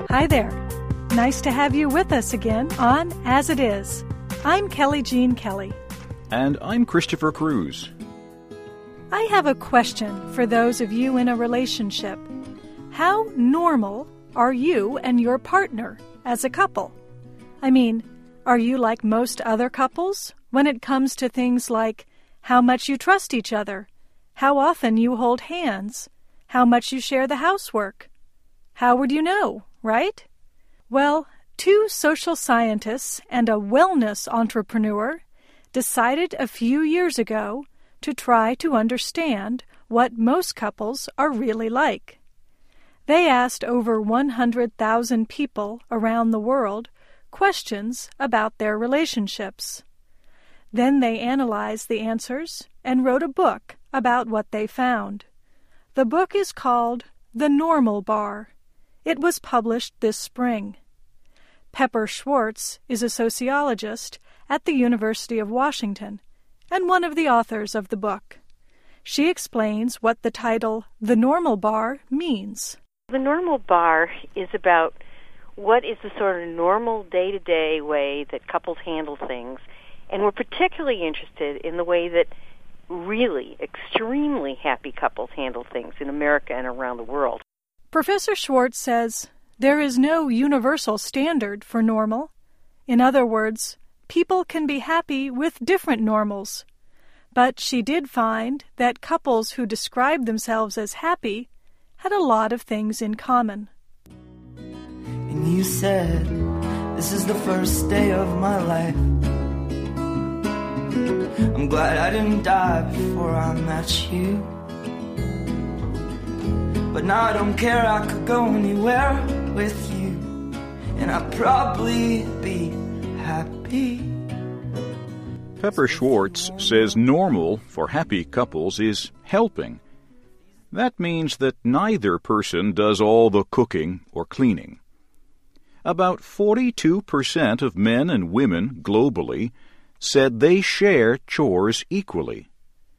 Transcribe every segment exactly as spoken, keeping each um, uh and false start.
Hi there. Nice to have you with us again on As It Is. I'm Kelly Jean Kelly. And I'm Christopher Cruz. I have a question for those of you in a relationship. How normal are you and your partner as a couple? I mean, are you like most other couples when it comes to things like how much you trust each other, how often you hold hands, how much you share the housework? How would you know, right? Well, two social scientists and a wellness entrepreneur decided a few years ago to try to understand what most couples are really like. They asked over one hundred thousand people around the world questions about their relationships. Then they analyzed the answers and wrote a book about what they found. The book is called The Normal Bar. It was published this spring. Pepper Schwartz is a sociologist at the University of Washington and one of the authors of the book. She explains what the title The Normal Bar means. The normal bar is about what is the sort of normal day-to-day way that couples handle things, and we're particularly interested in the way that really extremely happy couples handle things in America and around the world. Professor Schwartz says there is no universal standard for normal. In other words, people can be happy with different normals. But she did find that couples who described themselves as happy had a lot of things in common. And you said, this is the first day of my life. I'm glad I didn't die before I met you. But now I don't care, I could go anywhere with you, and I'd probably be happy. Pepper Schwartz says normal for happy couples is helping. That means that neither person does all the cooking or cleaning. About forty-two percent of men and women globally said they share chores equally.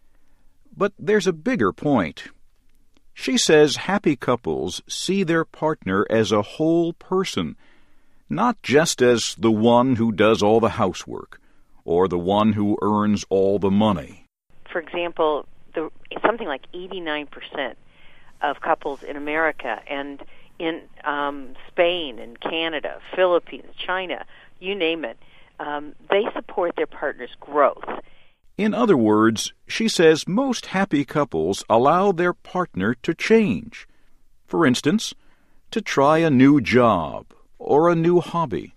But there's a bigger point. She says happy couples see their partner as a whole person, not just as the one who does all the housework or the one who earns all the money. For example, the, something like eighty-nine percent of couples in America and in um, Spain and Canada, Philippines, China, you name it, um, they support their partner's growth. In other words, she says most happy couples allow their partner to change. For instance, to try a new job or a new hobby.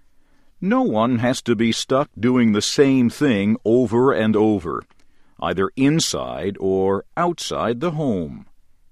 No one has to be stuck doing the same thing over and over, either inside or outside the home.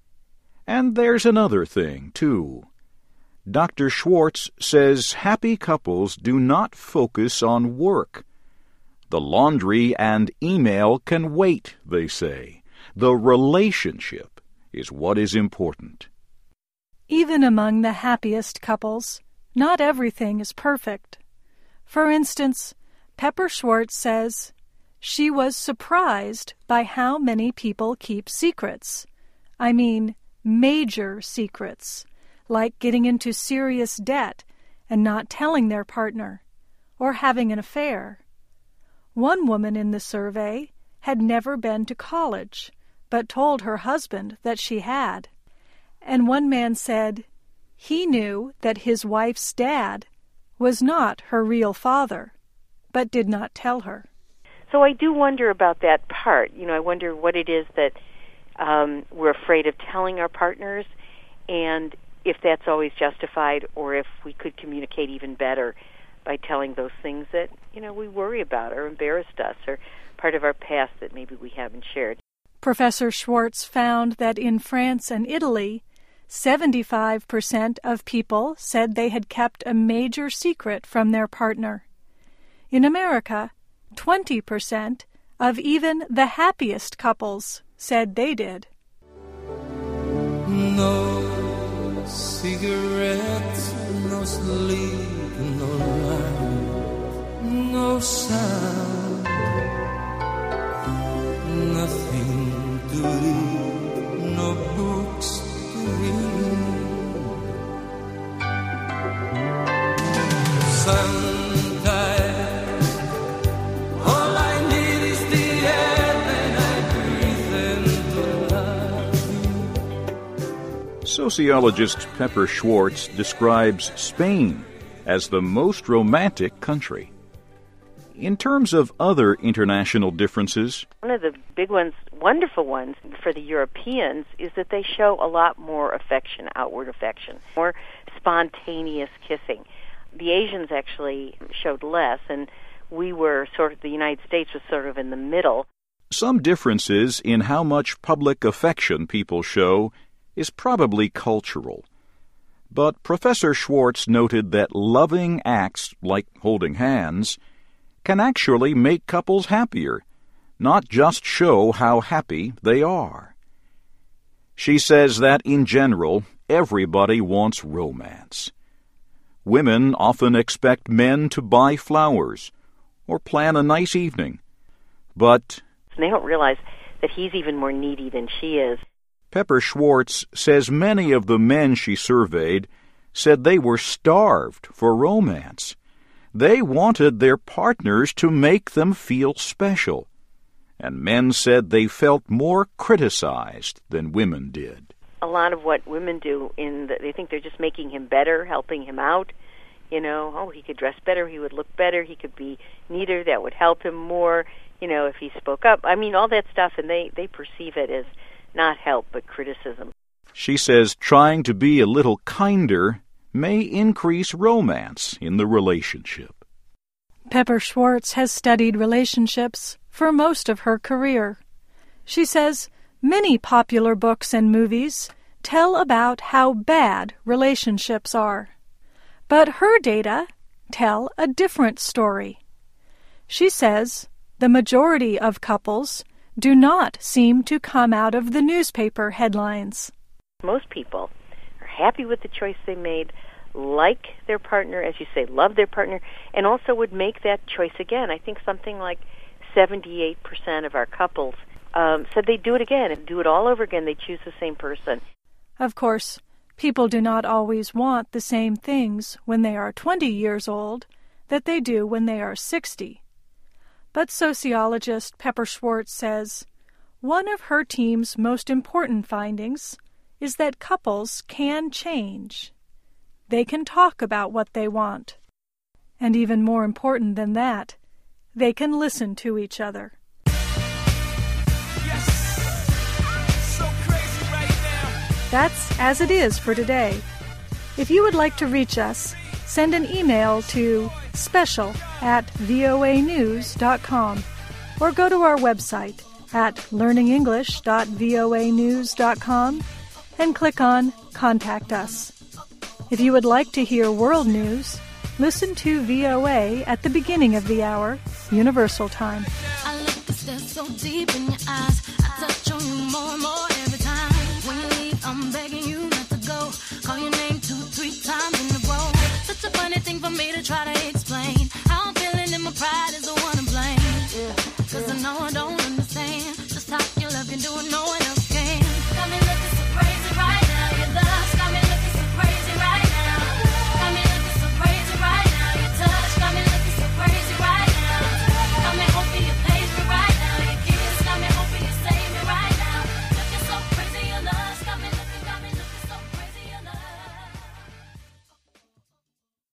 And there's another thing, too. Doctor Schwartz says happy couples do not focus on work. The laundry and email can wait, they say. The relationship is what is important. Even among the happiest couples, not everything is perfect. For instance, Pepper Schwartz says she was surprised by how many people keep secrets. I mean, major secrets, like getting into serious debt and not telling their partner, or having an affair. One woman in the survey had never been to college, but told her husband that she had. And one man said he knew that his wife's dad was not her real father, but did not tell her. So I do wonder about that part. You know, I wonder what it is that um, we're afraid of telling our partners, and if that's always justified, or if we could communicate even better by telling those things that, you know, we worry about or embarrassed us or part of our past that maybe we haven't shared. Professor Schwartz found that in France and Italy, seventy-five percent of people said they had kept a major secret from their partner. In America, twenty percent of even the happiest couples said they did. No cigarettes, no sleep, no light, no sound, nothing to eat, no books to read. Sociologist Pepper Schwartz describes Spain as the most romantic country. In terms of other international differences, one of the big ones, wonderful ones for the Europeans, is that they show a lot more affection, outward affection, more spontaneous kissing. The Asians actually showed less, and we were sort of, the United States was sort of in the middle. Some differences in how much public affection people show is probably cultural. But Professor Schwartz noted that loving acts, like holding hands, can actually make couples happier, not just show how happy they are. She says that, in general, everybody wants romance. Women often expect men to buy flowers or plan a nice evening, but they don't realize that he's even more needy than she is. Pepper Schwartz says many of the men she surveyed said they were starved for romance. They wanted their partners to make them feel special, and men said they felt more criticized than women did. A lot of what women do, in the, they think they're just making him better, helping him out. You know, oh, he could dress better, he would look better, he could be neater, that would help him more, you know, if he spoke up. I mean, all that stuff, and they, they perceive it as not help, but criticism. She says trying to be a little kinder may increase romance in the relationship. Pepper Schwartz has studied relationships for most of her career. She says many popular books and movies tell about how bad relationships are. But her data tell a different story. She says the majority of couples do not seem to come out of the newspaper headlines. Most people are happy with the choice they made, like their partner, as you say, love their partner, and also would make that choice again. I think something like seventy-eight percent of our couples um, said they'd do it again and do it all over again. They'd choose the same person. Of course, people do not always want the same things when they are twenty years old that they do when they are sixty. But sociologist Pepper Schwartz says one of her team's most important findings is that couples can change. They can talk about what they want. And even more important than that, they can listen to each other. Yes. So crazy right now. That's As It Is for today. If you would like to reach us, send an email to special at voa news dot com or go to our website at learning english dot voa news dot com and click on Contact Us. If you would like to hear world news, listen to V O A at the beginning of the hour, Universal Time. I look to stare so deep in your eyes. I touch on you more and more every time. When you leave, I'm begging you.